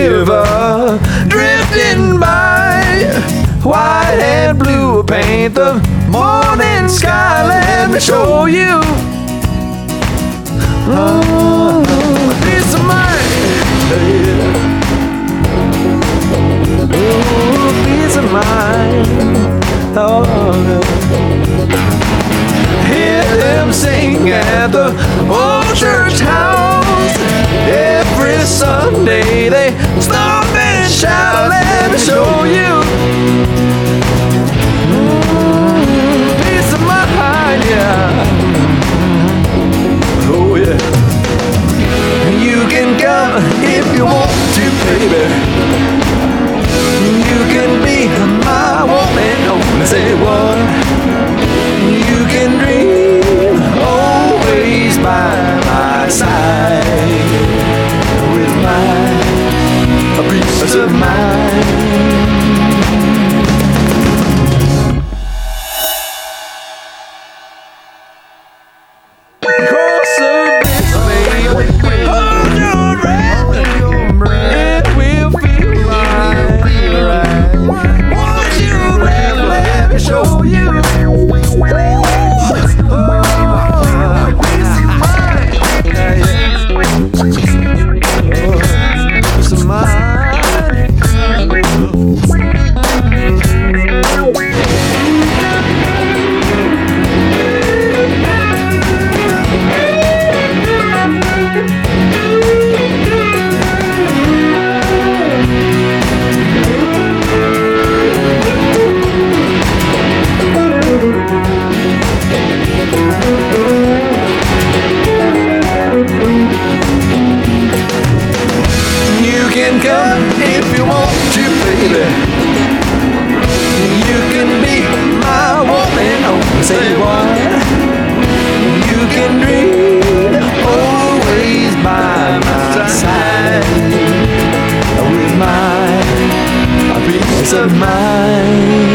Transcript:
river drifting by. White and blue paint the morning sky. Let me show you. Oh, peace of mind. Oh, peace of mind. Oh, hear them sing at the old church house. Every Sunday they stop and shout. Let me show you. Peace of mind, yeah. Oh yeah. You can come if you want to, baby. You can be my woman, only say what. You can dream always by my side with my peace of mind. Of mine.